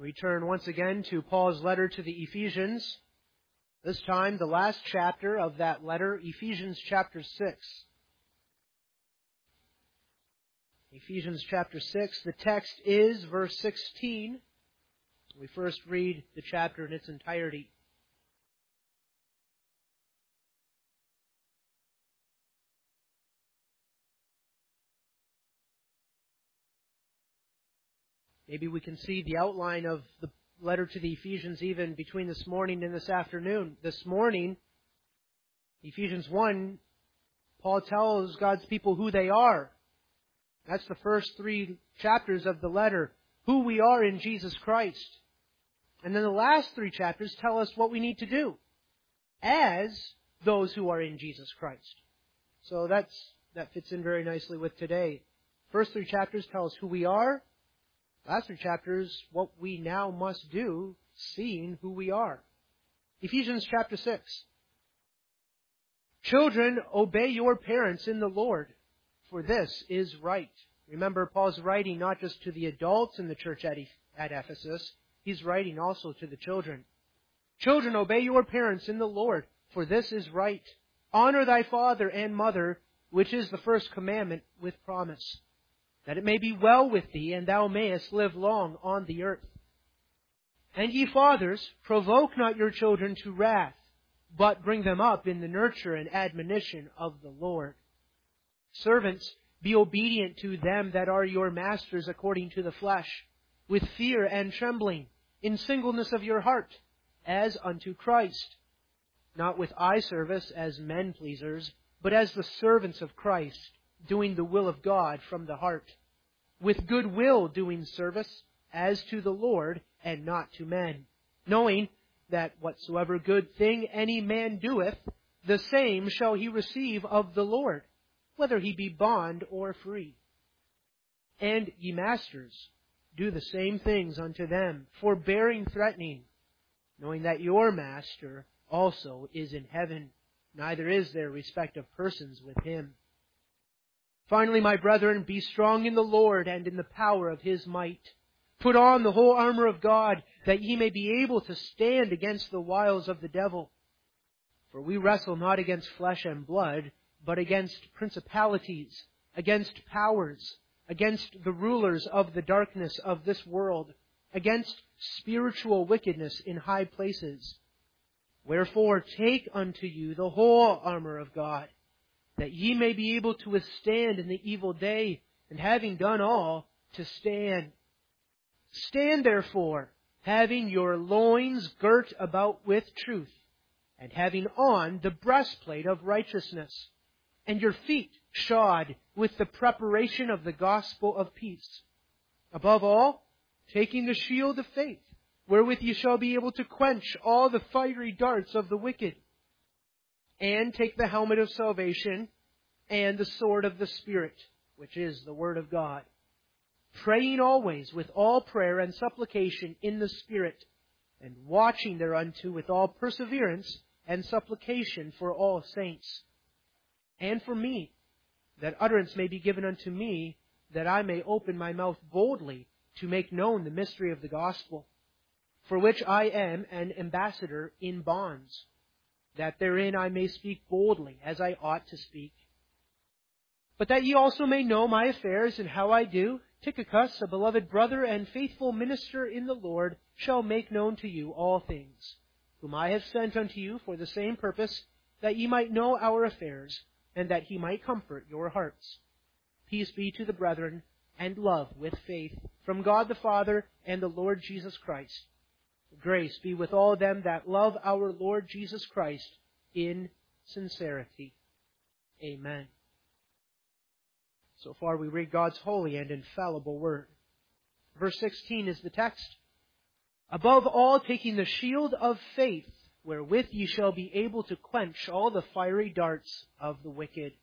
We turn once again to Paul's letter to the Ephesians. This time, the last chapter of that letter, Ephesians chapter 6. Ephesians chapter 6, the text is verse 16. We first read the chapter in its entirety. Maybe we can see the outline of the letter to the Ephesians even between this morning and this afternoon. This morning, Ephesians 1, Paul tells God's people who they are. That's the first 3 chapters of the letter, who we are in Jesus Christ. And then the last 3 chapters tell us what we need to do as those who are in Jesus Christ. So that fits in very nicely with today. First 3 chapters tell us who we are. Last 3 chapters, what we now must do, seeing who we are. Ephesians chapter 6. Children, obey your parents in the Lord, for this is right. Remember, Paul's writing not just to the adults in the church at Ephesus, he's writing also to the children. Children, obey your parents in the Lord, for this is right. Honor thy father and mother, which is the first commandment with promise, that it may be well with thee, and thou mayest live long on the earth. And ye fathers, provoke not your children to wrath, but bring them up in the nurture and admonition of the Lord. Servants, be obedient to them that are your masters according to the flesh, with fear and trembling, in singleness of your heart, as unto Christ, not with eye service as men pleasers, but as the servants of Christ, doing the will of God from the heart, with good will doing service as to the Lord and not to men, knowing that whatsoever good thing any man doeth, the same shall he receive of the Lord, whether he be bond or free. And ye masters, do the same things unto them, forbearing threatening, knowing that your master also is in heaven, neither is there respect of persons with him. Finally, my brethren, be strong in the Lord and in the power of His might. Put on the whole armor of God, that ye may be able to stand against the wiles of the devil. For we wrestle not against flesh and blood, but against principalities, against powers, against the rulers of the darkness of this world, against spiritual wickedness in high places. Wherefore, take unto you the whole armor of God, that ye may be able to withstand in the evil day, and having done all, to stand. Stand therefore, having your loins girt about with truth, and having on the breastplate of righteousness, and your feet shod with the preparation of the gospel of peace. Above all, taking the shield of faith, wherewith ye shall be able to quench all the fiery darts of the wicked, and take the helmet of salvation and the sword of the Spirit, which is the Word of God, praying always with all prayer and supplication in the Spirit, and watching thereunto with all perseverance and supplication for all saints, and for me, that utterance may be given unto me, that I may open my mouth boldly to make known the mystery of the gospel, for which I am an ambassador in bonds, that therein I may speak boldly as I ought to speak. But that ye also may know my affairs and how I do, Tychicus, a beloved brother and faithful minister in the Lord, shall make known to you all things, whom I have sent unto you for the same purpose, that ye might know our affairs, and that he might comfort your hearts. Peace be to the brethren, and love with faith, from God the Father and the Lord Jesus Christ. Grace be with all them that love our Lord Jesus Christ in sincerity. Amen. So far we read God's holy and infallible word. Verse 16 is the text. Above all, taking the shield of faith, wherewith ye shall be able to quench all the fiery darts of the wicked.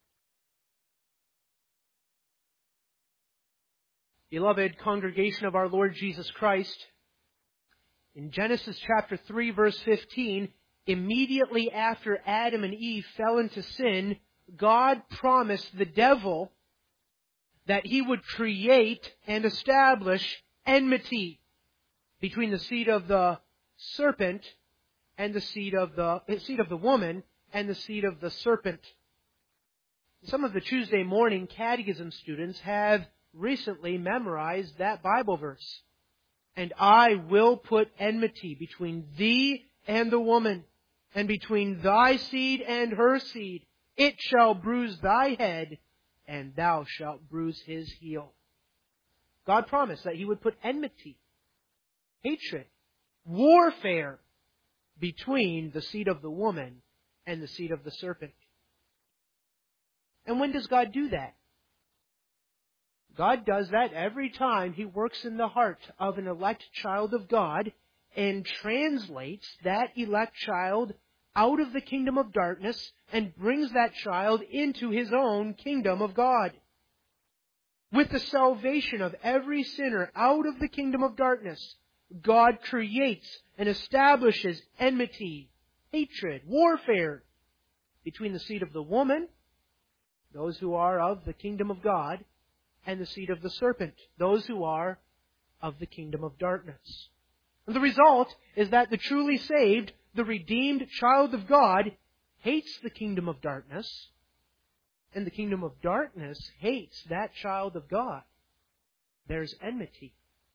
Beloved congregation of our Lord Jesus Christ, in Genesis chapter 3, verse 15, immediately after Adam and Eve fell into sin, God promised the devil that he would create and establish enmity between the seed of the serpent and the seed of the woman and the seed of the serpent. Some of the Tuesday morning catechism students have recently memorized that Bible verse. And I will put enmity between thee and the woman, and between thy seed and her seed. It shall bruise thy head, and thou shalt bruise his heel. God promised that He would put enmity, hatred, warfare between the seed of the woman and the seed of the serpent. And when does God do that? God does that every time He works in the heart of an elect child of God and translates that elect child out of the kingdom of darkness and brings that child into His own kingdom of God. With the salvation of every sinner out of the kingdom of darkness, God creates and establishes enmity, hatred, warfare between the seed of the woman, those who are of the kingdom of God, and the seed of the serpent, those who are of the kingdom of darkness. And the result is that the truly saved, the redeemed child of God, hates the kingdom of darkness, and the kingdom of darkness hates that child of God. There's enmity.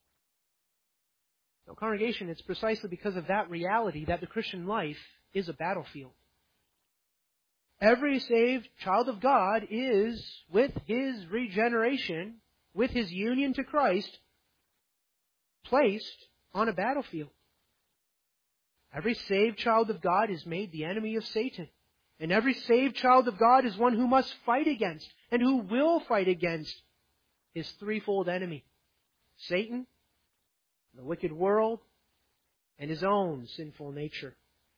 Now, congregation, it's precisely because of that reality that the Christian life is a battlefield. Every saved child of God is, with his regeneration, with his union to Christ, placed on a battlefield. Every saved child of God is made the enemy of Satan. And every saved child of God is one who must fight against, and who will fight against, his threefold enemy: Satan, the wicked world, and his own sinful nature.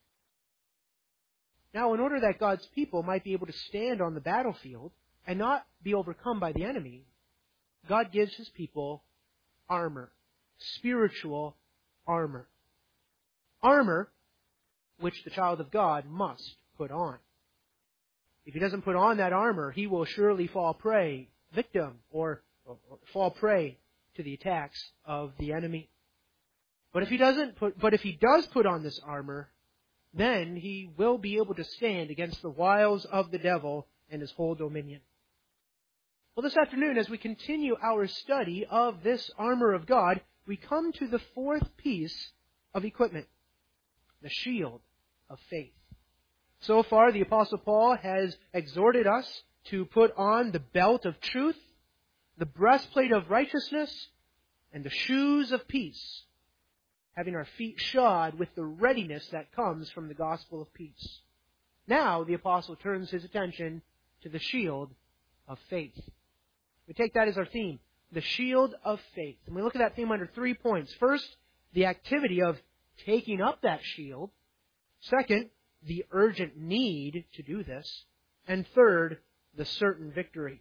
Now, in order that God's people might be able to stand on the battlefield and not be overcome by the enemy, God gives His people armor, spiritual armor. Armor which the child of God must put on. If he doesn't put on that armor, he will surely fall victim fall prey to the attacks of the enemy. But if he does put on this armor, then he will be able to stand against the wiles of the devil and his whole dominion. Well, this afternoon, as we continue our study of this armor of God, we come to the fourth piece of equipment: the shield of faith. So far, the Apostle Paul has exhorted us to put on the belt of truth, the breastplate of righteousness, and the shoes of peace, having our feet shod with the readiness that comes from the gospel of peace. Now, the Apostle turns his attention to the shield of faith. We take that as our theme, the shield of faith. And we look at that theme under 3 points. First, the activity of taking up that shield. Second, the urgent need to do this. And third, the certain victory.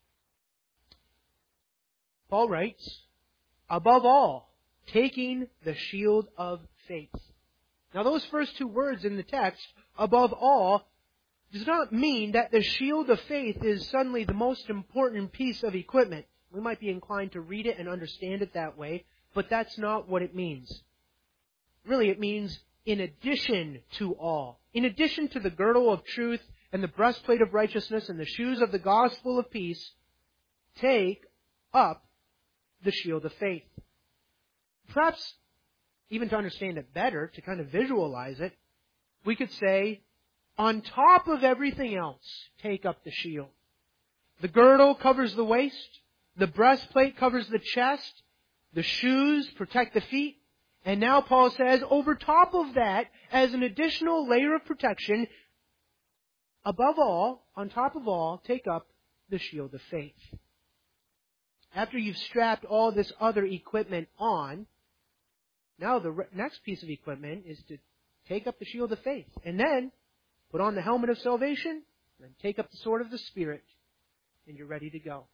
Paul writes, above all, taking the shield of faith. Now, those first two words in the text, above all, does not mean that the shield of faith is suddenly the most important piece of equipment. We might be inclined to read it and understand it that way, but that's not what it means. Really, it means in addition to all. In addition to the girdle of truth and the breastplate of righteousness and the shoes of the gospel of peace, take up the shield of faith. Perhaps, even to understand it better, to kind of visualize it, we could say, on top of everything else, take up the shield. The girdle covers the waist, the breastplate covers the chest, the shoes protect the feet, and now Paul says, over top of that, as an additional layer of protection, above all, on top of all, take up the shield of faith. After you've strapped all this other equipment on, now the next piece of equipment is to take up the shield of faith. And then put on the helmet of salvation, and take up the sword of the Spirit, and you're ready to go.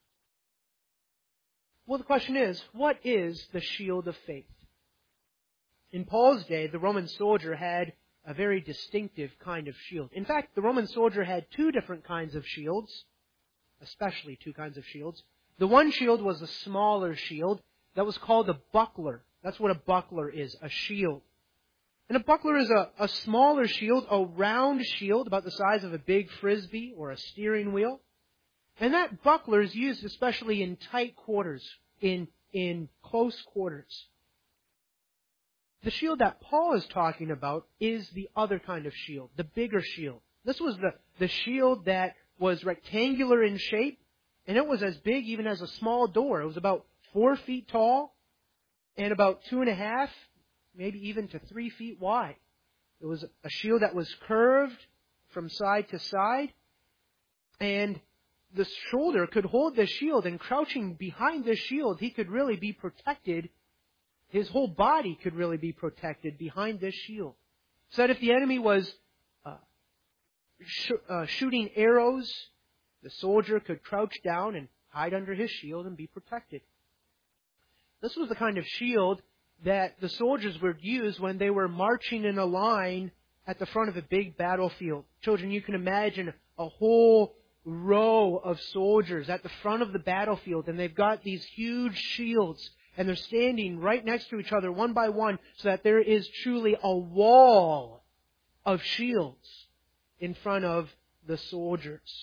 Well, the question is, what is the shield of faith? In Paul's day, the Roman soldier had a very distinctive kind of shield. In fact, the Roman soldier had two different kinds of shields, especially two kinds of shields. The one shield was a smaller shield that was called a buckler. That's what a buckler is, a shield. And a buckler is a smaller shield, a round shield about the size of a big frisbee or a steering wheel. And that buckler is used especially in tight quarters, in close quarters. The shield that Paul is talking about is the other kind of shield, the bigger shield. This was the shield that was rectangular in shape, and it was as big even as a small door. It was about 4 feet tall and about 2.5, maybe even to 3 feet wide. It was a shield that was curved from side to side, and the shoulder could hold the shield, and crouching behind the shield, he could really be protected. His whole body could really be protected behind this shield. So that if the enemy was shooting arrows, the soldier could crouch down and hide under his shield and be protected. This was the kind of shield that the soldiers would use when they were marching in a line at the front of a big battlefield. Children, you can imagine a whole row of soldiers at the front of the battlefield, and they've got these huge shields, and they're standing right next to each other one by one so that there is truly a wall of shields in front of the soldiers.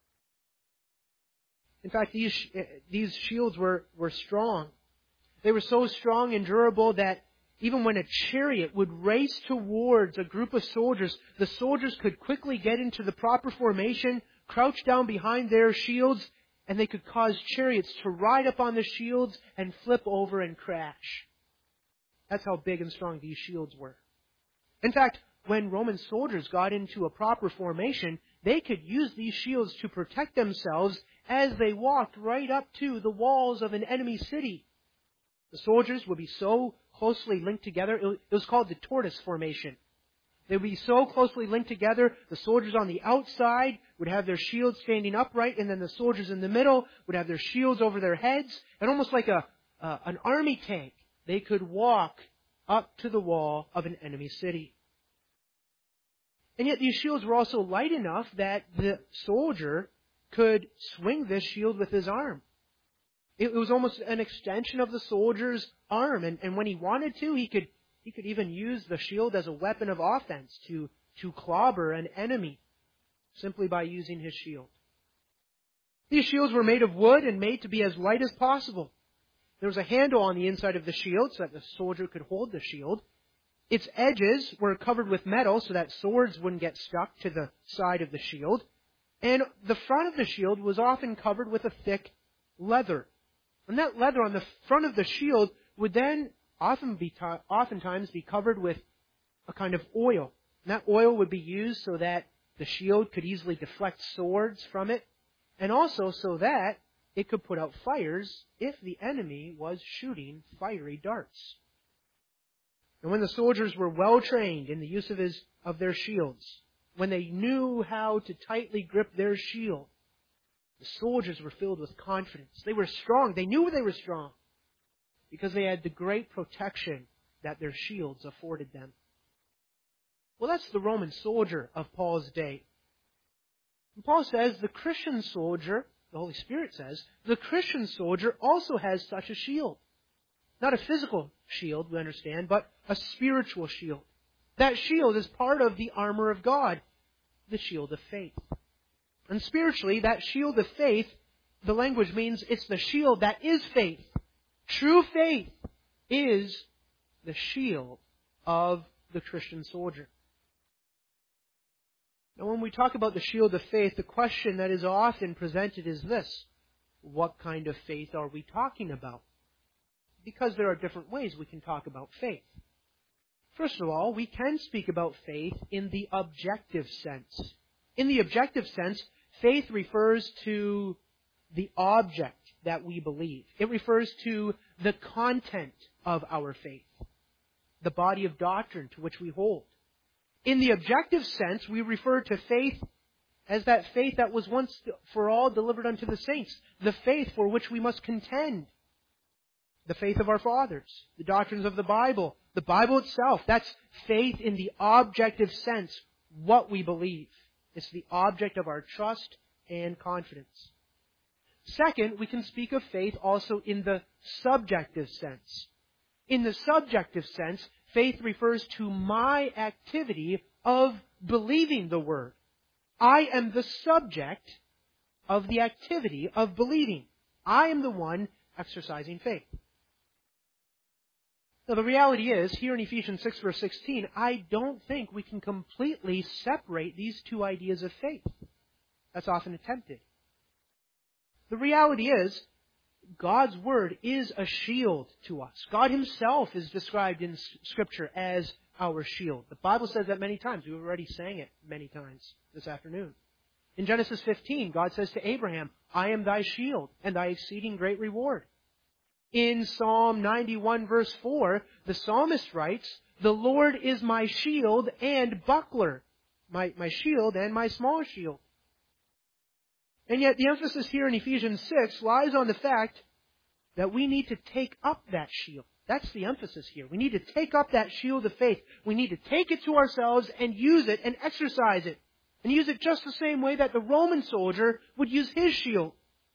In fact, these shields were strong. They were so strong and durable that even when a chariot would race towards a group of soldiers, the soldiers could quickly get into the proper formation, crouch down behind their shields, and they could cause chariots to ride up on the shields and flip over and crash. That's how big and strong these shields were. In fact, when Roman soldiers got into a proper formation, they could use these shields to protect themselves as they walked right up to the walls of an enemy city. The soldiers would be so closely linked together. It was called the tortoise formation. They would be so closely linked together, the soldiers on the outside would have their shields standing upright, and then the soldiers in the middle would have their shields over their heads, and almost like an army tank, they could walk up to the wall of an enemy city. And yet these shields were also light enough that the soldier could swing this shield with his arm. It was almost an extension of the soldier's arm, and when he wanted to, he could even use the shield as a weapon of offense to clobber an enemy simply by using his shield. These shields were made of wood and made to be as light as possible. There was a handle on the inside of the shield so that the soldier could hold the shield. Its edges were covered with metal so that swords wouldn't get stuck to the side of the shield. And the front of the shield was often covered with a thick leather. And that leather on the front of the shield would then oftentimes be covered with a kind of oil. And that oil would be used so that the shield could easily deflect swords from it, and also so that it could put out fires if the enemy was shooting fiery darts. And when the soldiers were well trained in the use of their shields, when they knew how to tightly grip their shield, the soldiers were filled with confidence. They were strong. They knew they were strong because they had the great protection that their shields afforded them. Well, that's the Roman soldier of Paul's day. And Paul says the Christian soldier, the Holy Spirit says, the Christian soldier also has such a shield. Not a physical shield, we understand, but a spiritual shield. That shield is part of the armor of God, the shield of faith. And spiritually, that shield of faith, the language means it's the shield that is faith. True faith is the shield of the Christian soldier. Now, when we talk about the shield of faith, the question that is often presented is this: what kind of faith are we talking about? Because there are different ways we can talk about faith. First of all, we can speak about faith in the objective sense. In the objective sense, faith refers to the object that we believe. It refers to the content of our faith, the body of doctrine to which we hold. In the objective sense, we refer to faith as that faith that was once for all delivered unto the saints, the faith for which we must contend, the faith of our fathers, the doctrines of the Bible itself. That's faith in the objective sense, what we believe. It's the object of our trust and confidence. Second, we can speak of faith also in the subjective sense. In the subjective sense, faith refers to my activity of believing the Word. I am the subject of the activity of believing. I am the one exercising faith. Now, the reality is, here in Ephesians 6, verse 16, I don't think we can completely separate these two ideas of faith. That's often attempted. The reality is, God's Word is a shield to us. God Himself is described in Scripture as our shield. The Bible says that many times. We've already sang it many times this afternoon. In Genesis 15, God says to Abraham, I am thy shield and thy exceeding great reward. In Psalm 91, verse 4, the psalmist writes, the Lord is my shield and buckler, my shield and my small shield. And yet the emphasis here in Ephesians 6 lies on the fact that we need to take up that shield. That's the emphasis here. We need to take up that shield of faith. We need to take it to ourselves and use it and exercise it. And use it just the same way that the Roman soldier would use his shield.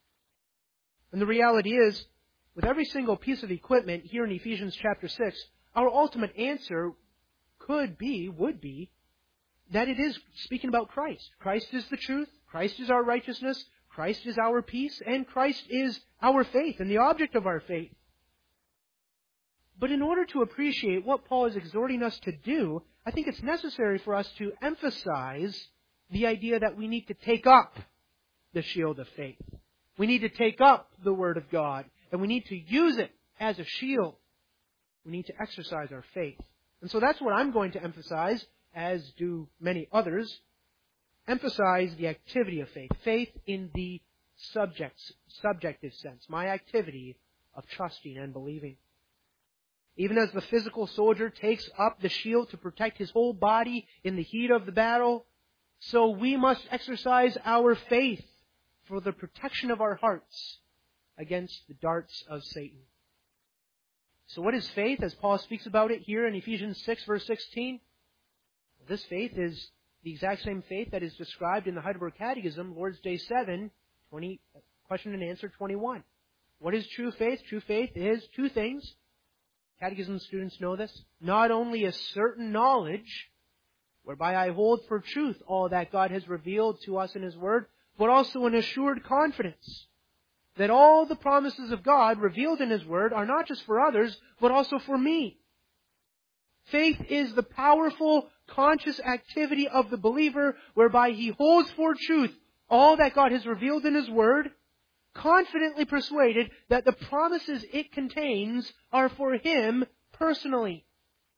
And the reality is, with every single piece of equipment here in Ephesians chapter 6, our ultimate answer would be, that it is speaking about Christ. Christ is the truth. Christ is our righteousness. Christ is our peace. And Christ is our faith and the object of our faith. But in order to appreciate what Paul is exhorting us to do, I think it's necessary for us to emphasize the idea that we need to take up the shield of faith. We need to take up the Word of God. And we need to use it as a shield. We need to exercise our faith. And so that's what I'm going to emphasize, as do many others. Emphasize the activity of faith. Faith in the subjective sense. My activity of trusting and believing. Even as the physical soldier takes up the shield to protect his whole body in the heat of the battle, so we must exercise our faith for the protection of our hearts against the darts of Satan. So what is faith, as Paul speaks about it here in Ephesians 6, verse 16? This faith is the exact same faith that is described in the Heidelberg Catechism, Lord's Day 7, question and answer 21. What is true faith? True faith is two things. Catechism students know this. Not only a certain knowledge, whereby I hold for truth all that God has revealed to us in His Word, but also an assured confidence that all the promises of God revealed in His Word are not just for others, but also for me. Faith is the powerful, conscious activity of the believer whereby he holds for truth all that God has revealed in His Word, confidently persuaded that the promises it contains are for him personally.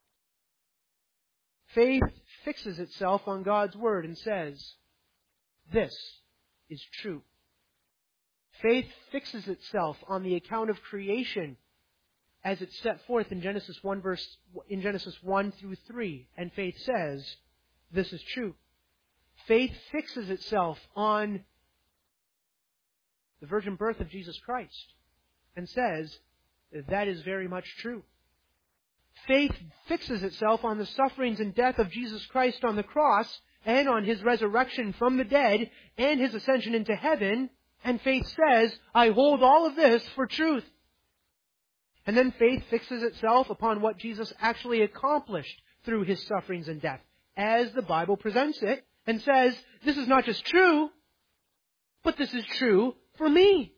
Faith fixes itself on God's Word and says, this is true. Faith fixes itself on the account of creation as it's set forth in Genesis 1 through 3. And faith says, this is true. Faith fixes itself on the virgin birth of Jesus Christ and says, that is very much true. Faith fixes itself on the sufferings and death of Jesus Christ on the cross and on His resurrection from the dead and His ascension into heaven. And faith says, I hold all of this for truth. And then faith fixes itself upon what Jesus actually accomplished through His sufferings and death, as the Bible presents it, and says, this is not just true, but this is true for me.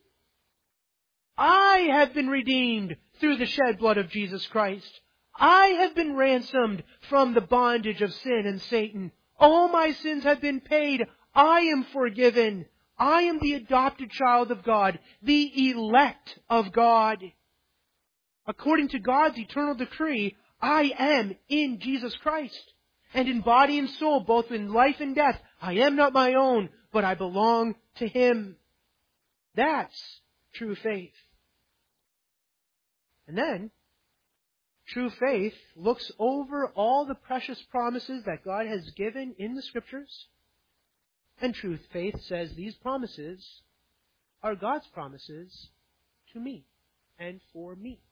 I have been redeemed through the shed blood of Jesus Christ. I have been ransomed from the bondage of sin and Satan. All my sins have been paid. I am forgiven. I am the adopted child of God, the elect of God. According to God's eternal decree, I am in Jesus Christ. And in body and soul, both in life and death, I am not my own, but I belong to Him. That's true faith. And then, true faith looks over all the precious promises that God has given in the Scriptures. And true faith says these promises are God's promises to me and for me.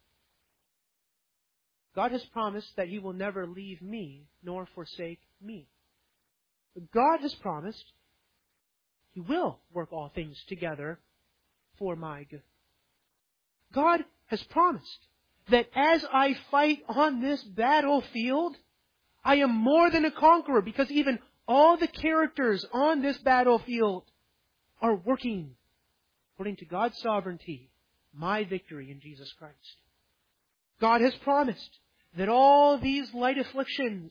God has promised that He will never leave me nor forsake me. But God has promised He will work all things together for my good. God has promised that as I fight on this battlefield, I am more than a conqueror, because even all the characters on this battlefield are working according to God's sovereignty, my victory in Jesus Christ. God has promised that all these light afflictions,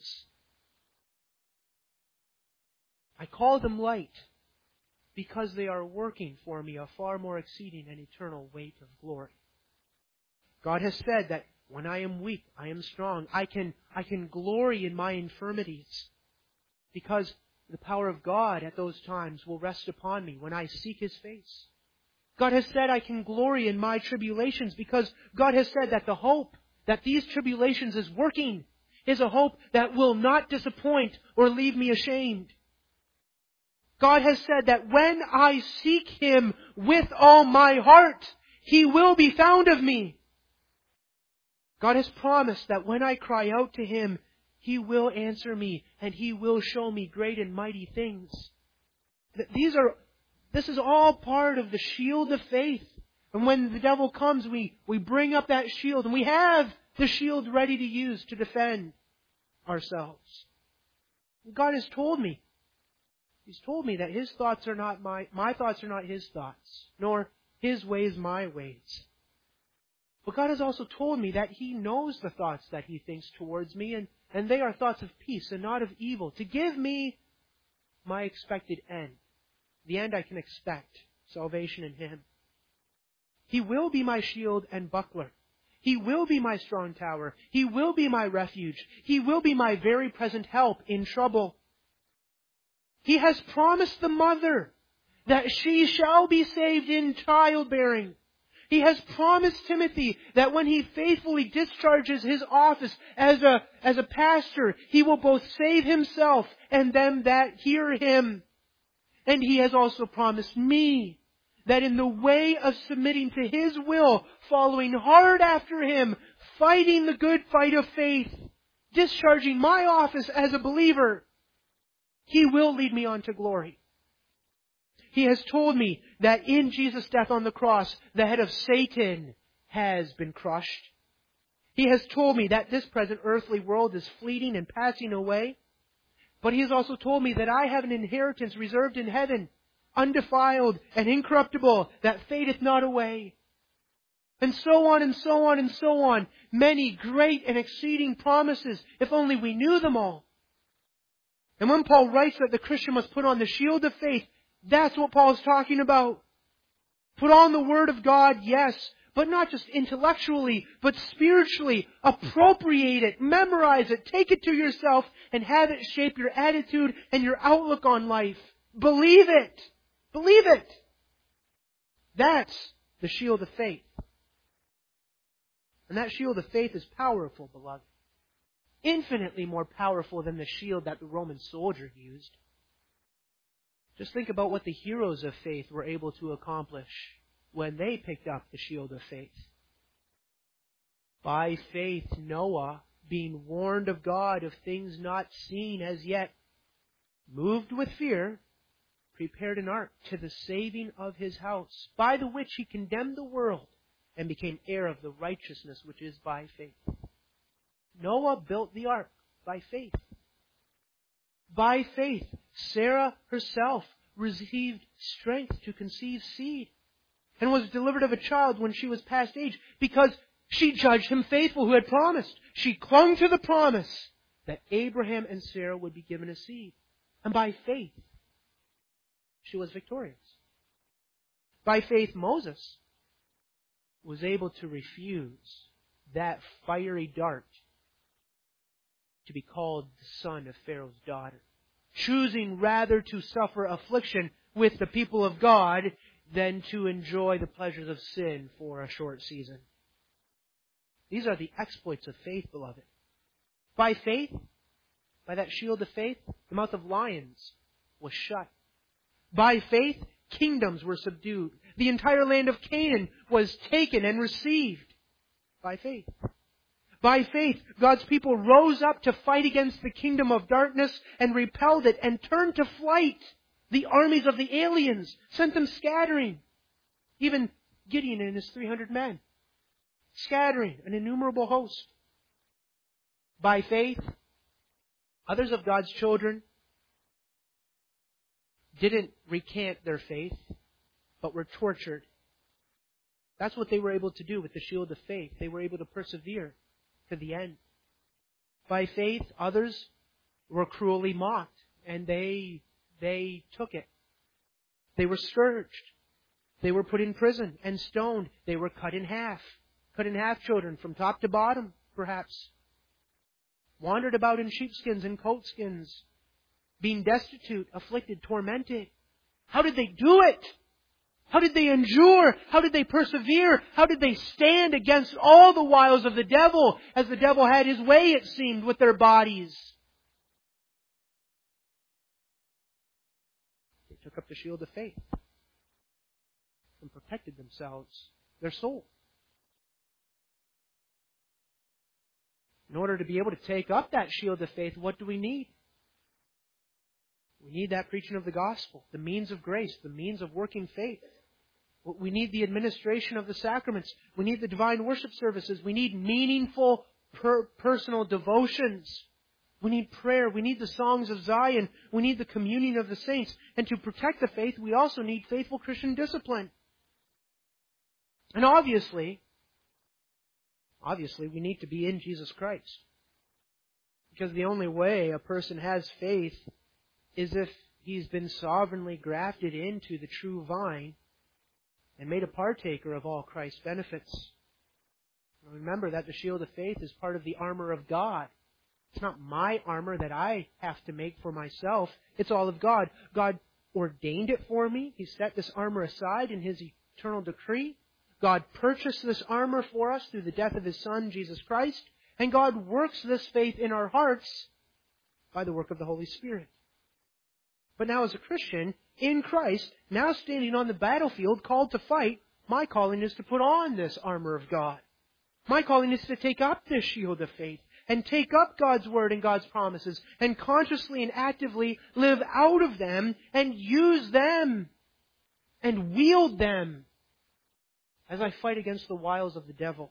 I call them light because they are working for me a far more exceeding and eternal weight of glory. God has said that when I am weak, I am strong. I can glory in my infirmities, because the power of God at those times will rest upon me when I seek His face. God has said I can glory in my tribulations, because God has said that the hope that these tribulations is working is a hope that will not disappoint or leave me ashamed. God has said that when I seek Him with all my heart, He will be found of me. God has promised that when I cry out to Him, He will answer me and He will show me great and mighty things. This is all part of the shield of faith. And when the devil comes, we bring up that shield, and we have the shield ready to use to defend ourselves. God has told me. He's told me that His thoughts are not my thoughts are not His thoughts, nor His ways my ways. But God has also told me that He knows the thoughts that He thinks towards me, and they are thoughts of peace and not of evil, to give me my expected end. The end I can expect, salvation in Him. He will be my shield and buckler. He will be my strong tower. He will be my refuge. He will be my very present help in trouble. He has promised the mother that she shall be saved in childbearing. He has promised Timothy that when he faithfully discharges his office as a pastor, he will both save himself and them that hear him. And He has also promised me that in the way of submitting to His will, following hard after Him, fighting the good fight of faith, discharging my office as a believer, He will lead me on to glory. He has told me that in Jesus' death on the cross, the head of Satan has been crushed. He has told me that this present earthly world is fleeting and passing away. But He has also told me that I have an inheritance reserved in heaven, undefiled and incorruptible, that fadeth not away. And so on and so on and so on. Many great and exceeding promises, if only we knew them all. And when Paul writes that the Christian must put on the shield of faith, that's what Paul's talking about. Put on the Word of God, yes, but not just intellectually, but spiritually. Appropriate it, memorize it, take it to yourself, and have it shape your attitude and your outlook on life. Believe it. Believe it. That's the shield of faith. And that shield of faith is powerful, beloved. Infinitely more powerful than the shield that the Roman soldier used. Just think about what the heroes of faith were able to accomplish when they picked up the shield of faith. By faith, Noah, being warned of God of things not seen as yet, moved with fear, prepared an ark to the saving of his house, by the which he condemned the world and became heir of the righteousness which is by faith. Noah built the ark by faith. By faith, Sarah herself received strength to conceive seed and was delivered of a child when she was past age, because she judged him faithful who had promised. She clung to the promise that Abraham and Sarah would be given a seed. And by faith, she was victorious. By faith, Moses was able to refuse that fiery dart to be called the son of Pharaoh's daughter, choosing rather to suffer affliction with the people of God than to enjoy the pleasures of sin for a short season. These are the exploits of faith, beloved. By faith, by that shield of faith, the mouth of lions was shut. By faith, kingdoms were subdued. The entire land of Canaan was taken and received. By faith. By faith, God's people rose up to fight against the kingdom of darkness and repelled it and turned to flight the armies of the aliens, sent them scattering. Even Gideon and his 300 men scattering, an innumerable host. By faith, others of God's children didn't recant their faith, but were tortured. That's what they were able to do with the shield of faith. They were able to persevere to the end. By faith, others were cruelly mocked, and they took it. They were scourged. They were put in prison and stoned. They were cut in half. Cut in half, children, from top to bottom, perhaps. Wandered about in sheepskins and coatskins. Being destitute, afflicted, tormented. How did they do it? How did they endure? How did they persevere? How did they stand against all the wiles of the devil, as the devil had his way, it seemed, with their bodies? They took up the shield of faith and protected themselves, their soul. In order to be able to take up that shield of faith, what do we need? We need that preaching of the gospel, the means of grace, the means of working faith. We need the administration of the sacraments. We need the divine worship services. We need meaningful personal devotions. We need prayer. We need the songs of Zion. We need the communion of the saints. And to protect the faith, we also need faithful Christian discipline. And obviously, we need to be in Jesus Christ. Because the only way a person has faith is if he's been sovereignly grafted into the true vine and made a partaker of all Christ's benefits. Remember that the shield of faith is part of the armor of God. It's not my armor that I have to make for myself. It's all of God. God ordained it for me. He set this armor aside in His eternal decree. God purchased this armor for us through the death of His Son, Jesus Christ. And God works this faith in our hearts by the work of the Holy Spirit. But now as a Christian, in Christ, now standing on the battlefield, called to fight, my calling is to put on this armor of God. My calling is to take up this shield of faith and take up God's Word and God's promises and consciously and actively live out of them and use them and wield them as I fight against the wiles of the devil.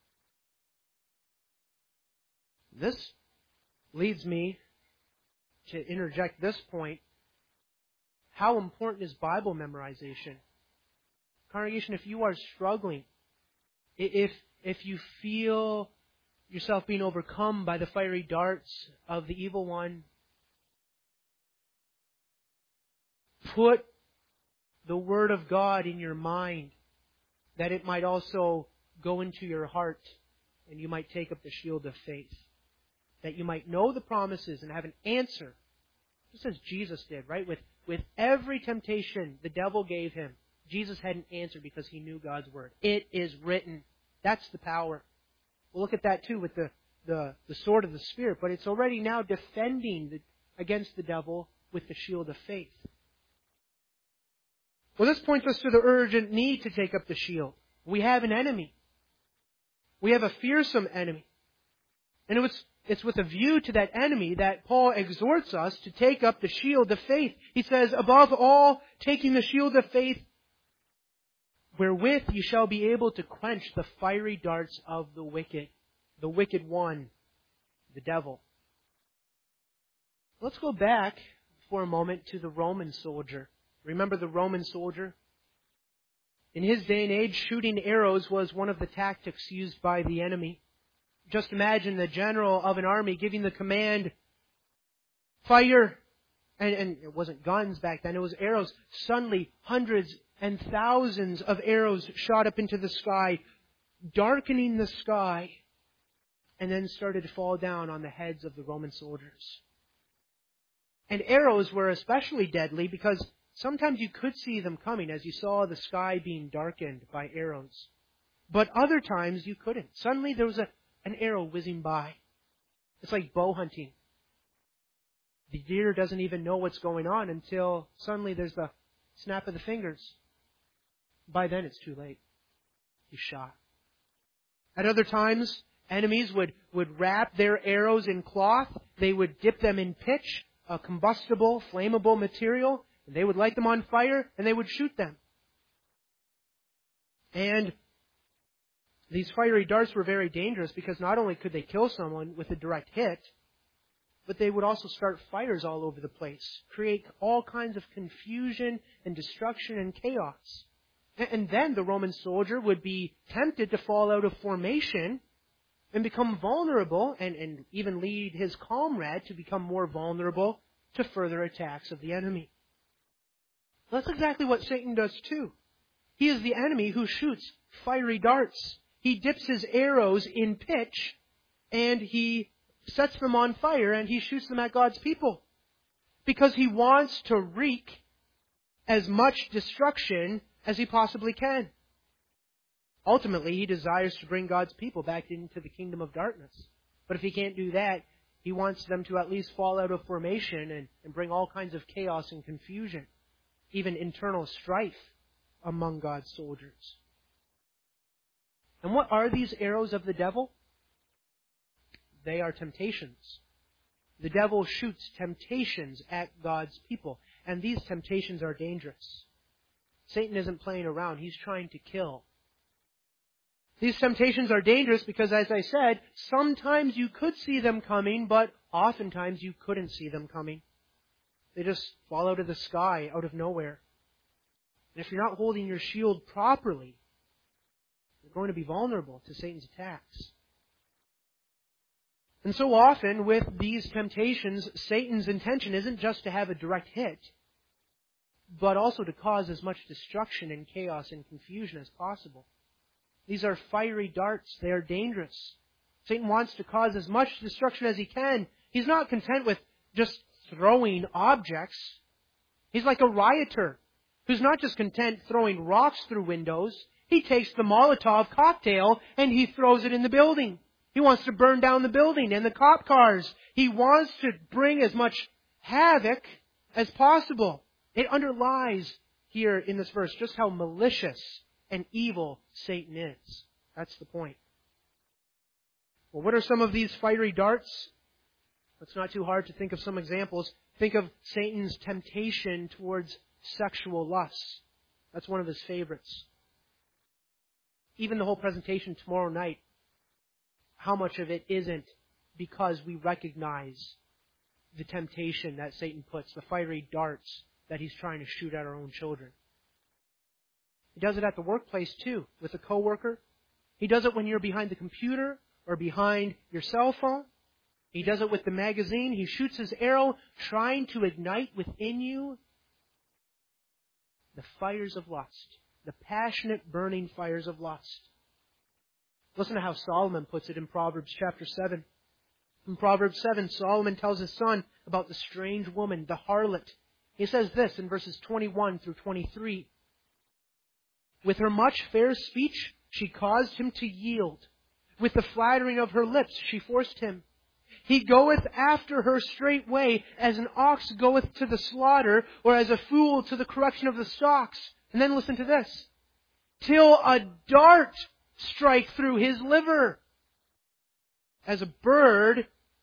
This leads me to interject this point. How important is Bible memorization? Congregation, if you are struggling, if you feel yourself being overcome by the fiery darts of the evil one, put the Word of God in your mind, that it might also go into your heart, and you might take up the shield of faith. That you might know the promises and have an answer, just as Jesus did, right? With every temptation the devil gave Him, Jesus had an answer because He knew God's Word. It is written. That's the power. We'll look at that too with the sword of the Spirit, but it's already now defending against the devil with the shield of faith. Well, this points us to the urgent need to take up the shield. We have an enemy. We have a fearsome enemy. And it's with a view to that enemy that Paul exhorts us to take up the shield of faith. He says, above all, taking the shield of faith, wherewith you shall be able to quench the fiery darts of the wicked one, the devil. Let's go back for a moment to the Roman soldier. Remember the Roman soldier? In his day and age, shooting arrows was one of the tactics used by the enemy. Just imagine the general of an army giving the command, fire! And it wasn't guns back then, it was arrows. Suddenly, hundreds and thousands of arrows shot up into the sky, darkening the sky, and then started to fall down on the heads of the Roman soldiers. And arrows were especially deadly because sometimes you could see them coming as you saw the sky being darkened by arrows. But other times you couldn't. Suddenly there was an arrow whizzing by. It's like bow hunting. The deer doesn't even know what's going on until suddenly there's the snap of the fingers. By then it's too late. He's shot. At other times, enemies would wrap their arrows in cloth. They would dip them in pitch, a combustible, flammable material. And they would light them on fire and they would shoot them. And These fiery darts were very dangerous because not only could they kill someone with a direct hit, but they would also start fires all over the place, create all kinds of confusion and destruction and chaos. And then the Roman soldier would be tempted to fall out of formation and become vulnerable, and even lead his comrade to become more vulnerable to further attacks of the enemy. That's exactly what Satan does too. He is the enemy who shoots fiery darts. He dips his arrows in pitch, and he sets them on fire, and he shoots them at God's people. Because he wants to wreak as much destruction as he possibly can. Ultimately, he desires to bring God's people back into the kingdom of darkness. But if he can't do that, he wants them to at least fall out of formation and bring all kinds of chaos and confusion, even internal strife among God's soldiers. And what are these arrows of the devil? They are temptations. The devil shoots temptations at God's people, and these temptations are dangerous. Satan isn't playing around. He's trying to kill. These temptations are dangerous because, as I said, sometimes you could see them coming, but oftentimes you couldn't see them coming. They just fall out of the sky, out of nowhere. And if you're not holding your shield properly, you're going to be vulnerable to Satan's attacks. And so often with these temptations, Satan's intention isn't just to have a direct hit, but also to cause as much destruction and chaos and confusion as possible. These are fiery darts. They are dangerous. Satan wants to cause as much destruction as he can. He's not content with just throwing objects. He's like a rioter who's not just content throwing rocks through windows. He takes the Molotov cocktail and he throws it in the building. He wants to burn down the building and the cop cars. He wants to bring as much havoc as possible. It underlies here in this verse just how malicious and evil Satan is. That's the point. Well, what are some of these fiery darts? It's not too hard to think of some examples. Think of Satan's temptation towards sexual lusts. That's one of his favorites. Even the whole presentation tomorrow night, how much of it isn't because we recognize the temptation that Satan puts, the fiery darts that he's trying to shoot at our own children. He does it at the workplace too, with a coworker. He does it when you're behind the computer or behind your cell phone. He does it with the magazine. He shoots his arrow trying to ignite within you the fires of lust, the passionate, burning fires of lust. Listen to how Solomon puts it in Proverbs chapter 7. In Proverbs 7, Solomon tells his son about the strange woman, the harlot. He says this in verses 21 through 23. With her much fair speech, she caused him to yield. With the flattering of her lips, she forced him. He goeth after her straightway, as an ox goeth to the slaughter, or as a fool to the correction of the stocks. And then listen to this. Till a dart strike through his liver. As a bird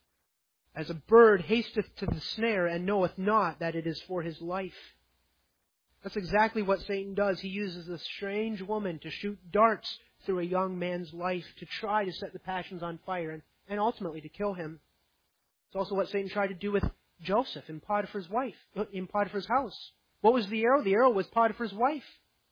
hasteth to the snare, and knoweth not that it is for his life. That's exactly what Satan does. He uses a strange woman to shoot darts through a young man's life to try to set the passions on fire and ultimately to kill him. It's also what Satan tried to do with Joseph in Potiphar's house. What was the arrow? The arrow was Potiphar's wife.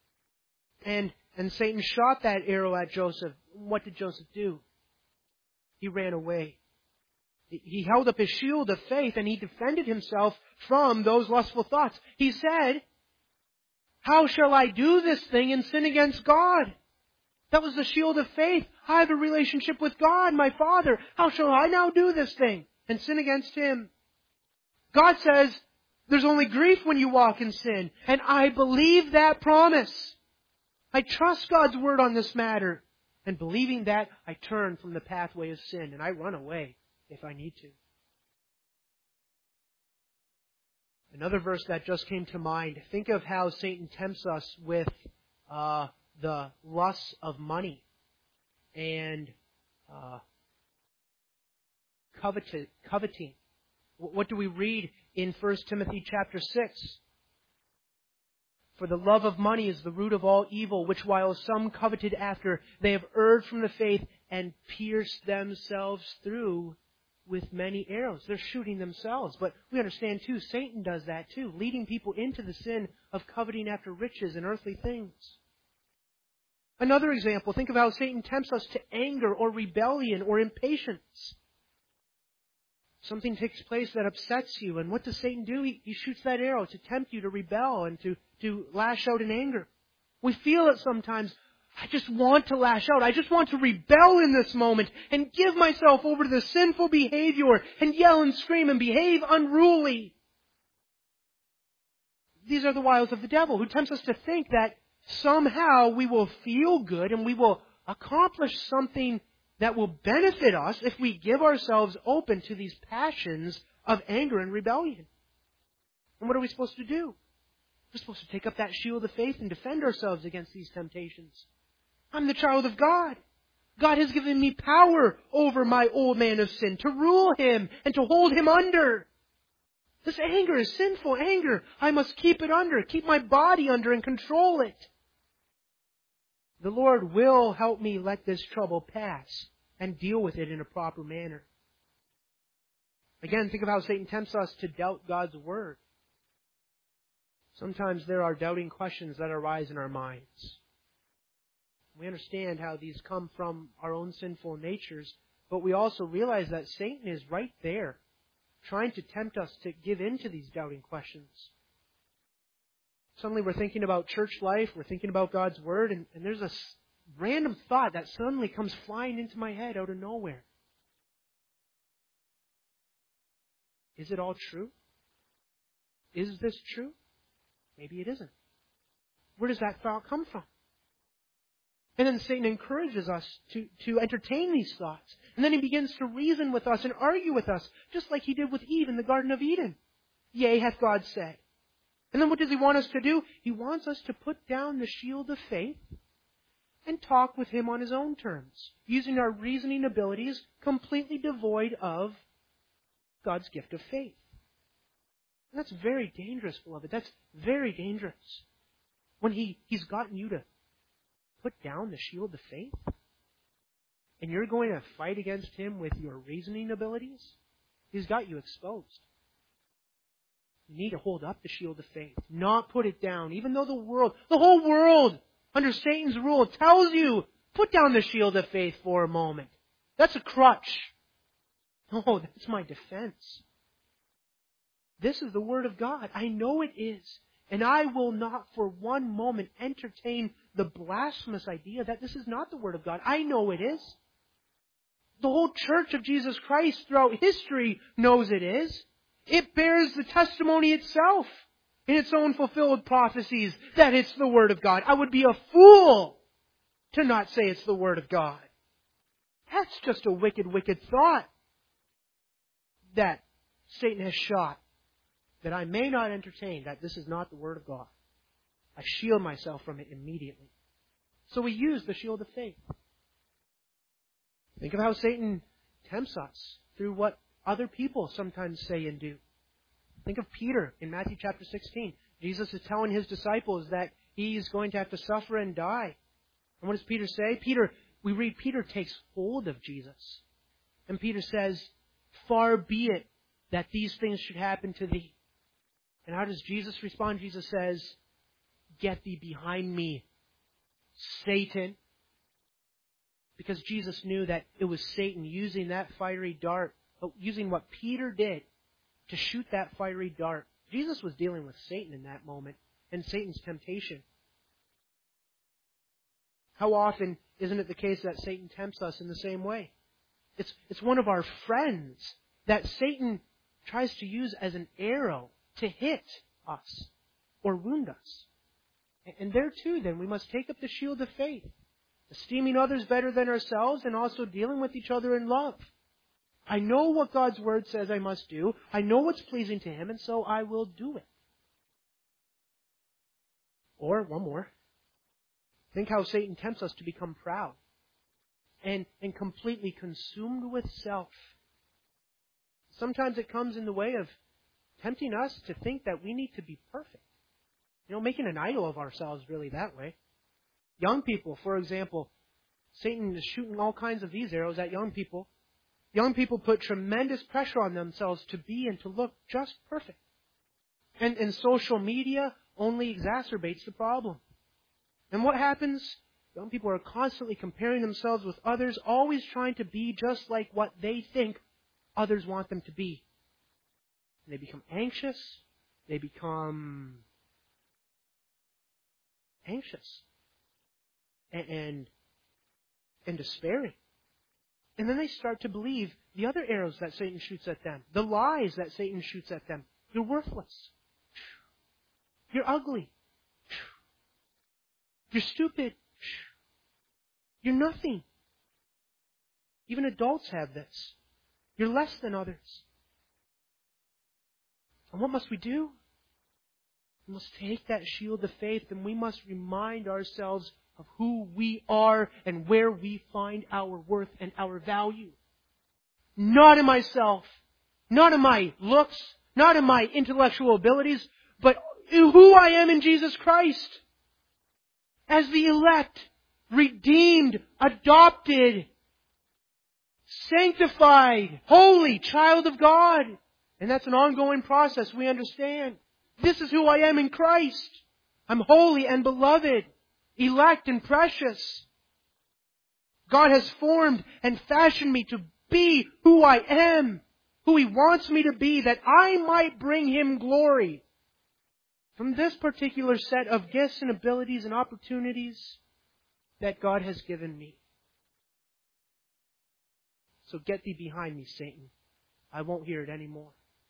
And Satan shot that arrow at Joseph. What did Joseph do? He ran away. He held up his shield of faith and he defended himself from those lustful thoughts. He said, how shall I do this thing and sin against God? That was the shield of faith. I have a relationship with God, my Father. How shall I now do this thing and sin against Him? God says, there's only grief when you walk in sin. And I believe that promise. I trust God's word on this matter. And believing that, I turn from the pathway of sin and I run away if I need to. Another verse that just came to mind. Think of how Satan tempts us with the lusts of money and coveting. What do we read in 1 Timothy chapter 6? For the love of money is the root of all evil, which while some coveted after, they have erred from the faith and pierced themselves through with many arrows. They're shooting themselves. But we understand too, Satan does that too, leading people into the sin of coveting after riches and earthly things. Another example, think of how Satan tempts us to anger or rebellion or impatience. Something takes place that upsets you, and what does Satan do? He shoots that arrow to tempt you to rebel and to lash out in anger. We feel it sometimes. I just want to lash out. I just want to rebel in this moment and give myself over to the sinful behavior and yell and scream and behave unruly. These are the wiles of the devil, who tempts us to think that somehow we will feel good and we will accomplish something that will benefit us if we give ourselves open to these passions of anger and rebellion. And what are we supposed to do? We're supposed to take up that shield of faith and defend ourselves against these temptations. I'm the child of God. God has given me power over my old man of sin, to rule him and to hold him under. This anger is sinful anger. I must keep it under, keep my body under and control it. The Lord will help me let this trouble pass and deal with it in a proper manner. Again, think of how Satan tempts us to doubt God's Word. Sometimes there are doubting questions that arise in our minds. We understand how these come from our own sinful natures, but we also realize that Satan is right there, trying to tempt us to give in to these doubting questions. Suddenly we're thinking about church life, we're thinking about God's Word, and there's a random thought that suddenly comes flying into my head out of nowhere. Is it all true? Is this true? Maybe it isn't. Where does that thought come from? And then Satan encourages us to entertain these thoughts. And then he begins to reason with us and argue with us, just like he did with Eve in the Garden of Eden. Yea, hath God said. And then what does he want us to do? He wants us to put down the shield of faith and talk with him on his own terms, using our reasoning abilities completely devoid of God's gift of faith. And that's very dangerous, beloved. That's very dangerous. When he's gotten you to put down the shield of faith, and you're going to fight against him with your reasoning abilities, he's got you exposed. You need to hold up the shield of faith, not put it down, even though the whole world, under Satan's rule, tells you, put down the shield of faith for a moment. That's a crutch. No, that's my defense. This is the Word of God. I know it is. And I will not for one moment entertain the blasphemous idea that this is not the Word of God. I know it is. The whole Church of Jesus Christ throughout history knows it is. It bears the testimony itself in its own fulfilled prophecies that it's the Word of God. I would be a fool to not say it's the Word of God. That's just a wicked, wicked thought that Satan has shot, that I may not entertain that this is not the Word of God. I shield myself from it immediately. So we use the shield of faith. Think of how Satan tempts us through what other people sometimes say and do. Think of Peter in Matthew chapter 16. Jesus is telling his disciples that he's going to have to suffer and die. And what does Peter say? We read Peter takes hold of Jesus. And Peter says, far be it that these things should happen to thee. And how does Jesus respond? Jesus says, get thee behind me, Satan. Because Jesus knew that it was Satan using that fiery dart, using what Peter did to shoot that fiery dart. Jesus was dealing with Satan in that moment and Satan's temptation. How often isn't it the case that Satan tempts us in the same way? It's one of our friends that Satan tries to use as an arrow to hit us or wound us. And there too, then, we must take up the shield of faith, esteeming others better than ourselves and also dealing with each other in love. I know what God's Word says I must do. I know what's pleasing to Him, and so I will do it. Or, one more, think how Satan tempts us to become proud and completely consumed with self. Sometimes it comes in the way of tempting us to think that we need to be perfect. Making an idol of ourselves really that way. Young people, for example, Satan is shooting all kinds of these arrows at young people. Young people put tremendous pressure on themselves to be and to look just perfect. And social media only exacerbates the problem. And what happens? Young people are constantly comparing themselves with others, always trying to be just like what they think others want them to be. And they become anxious. They become anxious and despairing. And then they start to believe the other arrows that Satan shoots at them, the lies that Satan shoots at them. You're worthless. You're ugly. You're stupid. You're nothing. Even adults have this. You're less than others. And what must we do? We must take that shield of faith and we must remind ourselves of who we are and where we find our worth and our value. Not in myself, not in my looks, not in my intellectual abilities, but who I am in Jesus Christ. As the elect, redeemed, adopted, sanctified, holy child of God. And that's an ongoing process, we understand. This is who I am in Christ. I'm holy and beloved, elect and precious. God has formed and fashioned me to be who I am, who He wants me to be, that I might bring Him glory. From this particular set of gifts and abilities and opportunities that God has given me. So get thee behind me, Satan. I won't hear it anymore.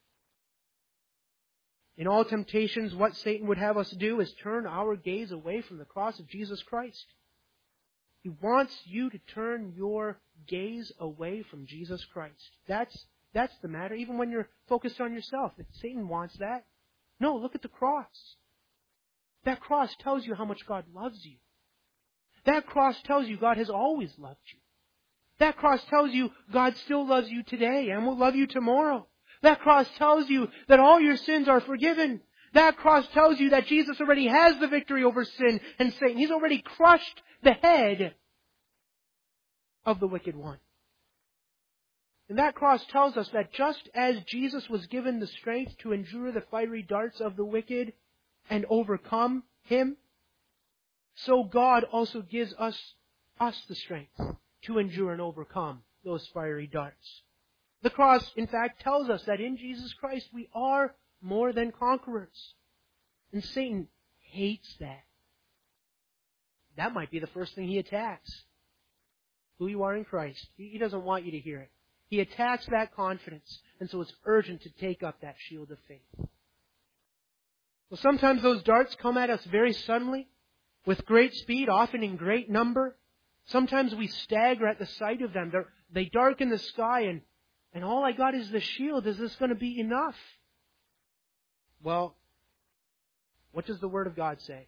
In all temptations, what Satan would have us do is turn our gaze away from the cross of Jesus Christ. He wants you to turn your gaze away from Jesus Christ. That's the matter, even when you're focused on yourself. Satan wants that. No, look at the cross. That cross tells you how much God loves you. That cross tells you God has always loved you. That cross tells you God still loves you today and will love you tomorrow. That cross tells you that all your sins are forgiven. That cross tells you that Jesus already has the victory over sin and Satan. He's already crushed the head of the wicked one. And that cross tells us that just as Jesus was given the strength to endure the fiery darts of the wicked and overcome him, so God also gives us the strength to endure and overcome those fiery darts. The cross, in fact, tells us that in Jesus Christ we are more than conquerors. And Satan hates that. That might be the first thing he attacks. Who you are in Christ. He doesn't want you to hear it. He attacks that confidence. And so it's urgent to take up that shield of faith. Well, sometimes those darts come at us very suddenly, with great speed, often in great number. Sometimes we stagger at the sight of them. They darken the sky and all I got is the shield. Is this going to be enough? Well, what does the Word of God say?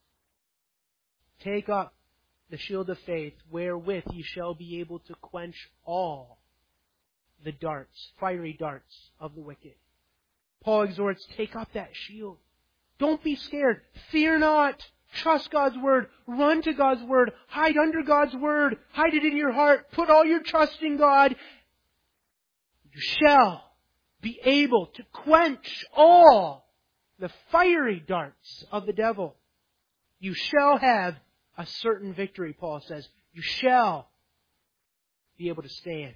Take up the shield of faith, wherewith ye shall be able to quench all the darts, fiery darts of the wicked. Paul exhorts, take up that shield. Don't be scared. Fear not. Trust God's Word. Run to God's Word. Hide under God's Word. Hide it in your heart. Put all your trust in God. You shall be able to quench all the fiery darts of the devil. You shall have a certain victory, Paul says. You shall be able to stand.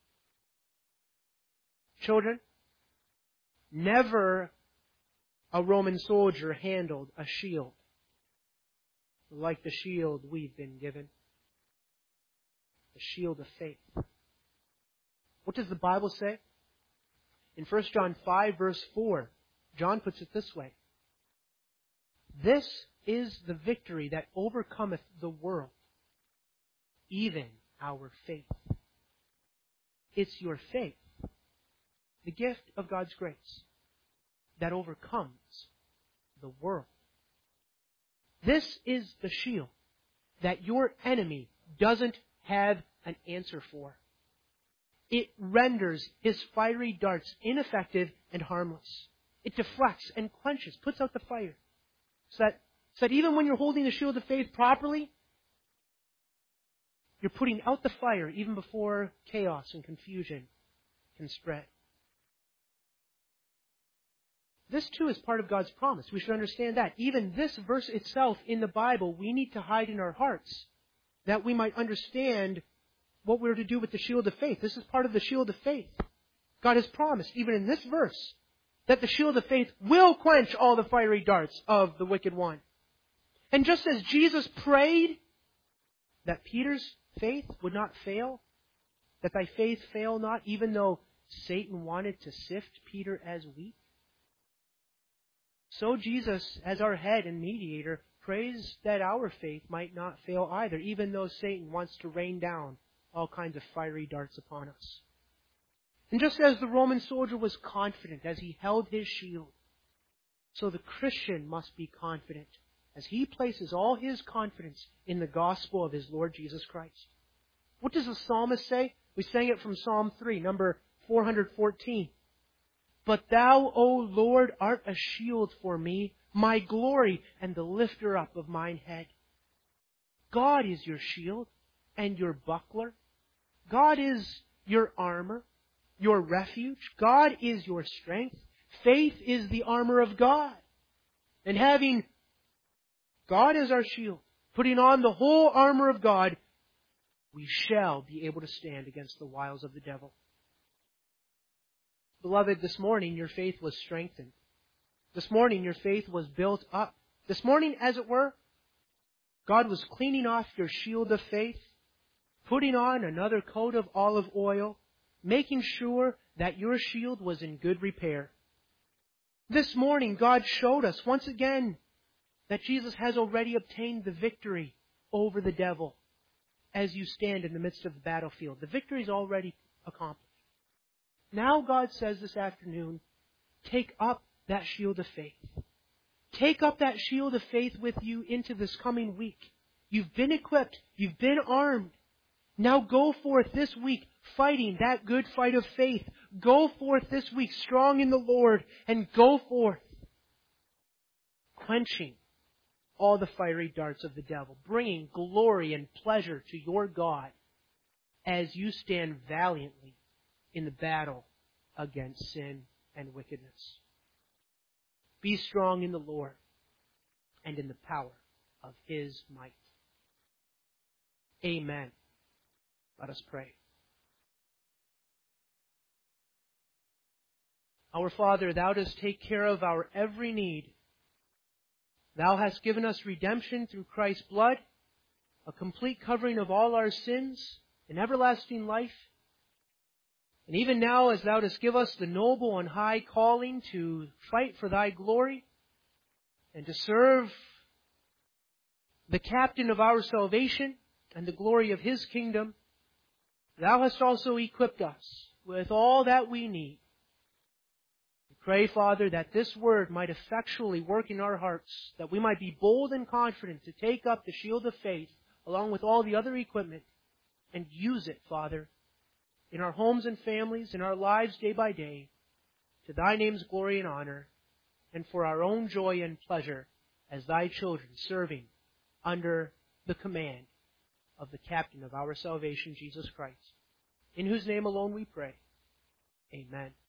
Children, never a Roman soldier handled a shield like the shield we've been given. The shield of faith. What does the Bible say? In 1 John 5, verse 4, John puts it this way. This is the victory that overcometh the world, even our faith. It's your faith, the gift of God's grace, that overcomes the world. This is the shield that your enemy doesn't have an answer for. It renders his fiery darts ineffective and harmless. It deflects and quenches, puts out the fire. So that even when you're holding the shield of faith properly, you're putting out the fire even before chaos and confusion can spread. This too is part of God's promise. We should understand that. Even this verse itself in the Bible, we need to hide in our hearts that we might understand what we're to do with the shield of faith. This is part of the shield of faith. God has promised, even in this verse, that the shield of faith will quench all the fiery darts of the wicked one. And just as Jesus prayed that Peter's faith would not fail, that thy faith fail not, even though Satan wanted to sift Peter as wheat, so Jesus, as our head and mediator, prays that our faith might not fail either, even though Satan wants to rain down all kinds of fiery darts upon us. And just as the Roman soldier was confident as he held his shield, so the Christian must be confident as he places all his confidence in the gospel of his Lord Jesus Christ. What does the psalmist say? We sang it from Psalm 3, number 414. But thou, O Lord, art a shield for me, my glory and the lifter up of mine head. God is your shield and your buckler. God is your armor, your refuge. God is your strength. Faith is the armor of God. And having God as our shield, putting on the whole armor of God, we shall be able to stand against the wiles of the devil. Beloved, this morning your faith was strengthened. This morning your faith was built up. This morning, as it were, God was cleaning off your shield of faith, putting on another coat of olive oil, making sure that your shield was in good repair. This morning God showed us once again that Jesus has already obtained the victory over the devil as you stand in the midst of the battlefield. The victory is already accomplished. Now God says this afternoon, take up that shield of faith. Take up that shield of faith with you into this coming week. You've been equipped. You've been armed. Now go forth this week fighting that good fight of faith. Go forth this week strong in the Lord, and go forth quenching all the fiery darts of the devil, bringing glory and pleasure to your God as you stand valiantly in the battle against sin and wickedness. Be strong in the Lord and in the power of His might. Amen. Let us pray. Our Father, Thou dost take care of our every need. Thou hast given us redemption through Christ's blood, a complete covering of all our sins, an everlasting life. And even now, as Thou dost give us the noble and high calling to fight for Thy glory and to serve the captain of our salvation and the glory of His kingdom, Thou hast also equipped us with all that we need. We pray, Father, that this word might effectually work in our hearts, that we might be bold and confident to take up the shield of faith along with all the other equipment and use it, Father, in our homes and families, in our lives day by day, to Thy name's glory and honor, and for our own joy and pleasure as Thy children serving under the command of the captain of our salvation, Jesus Christ, in whose name alone we pray. Amen.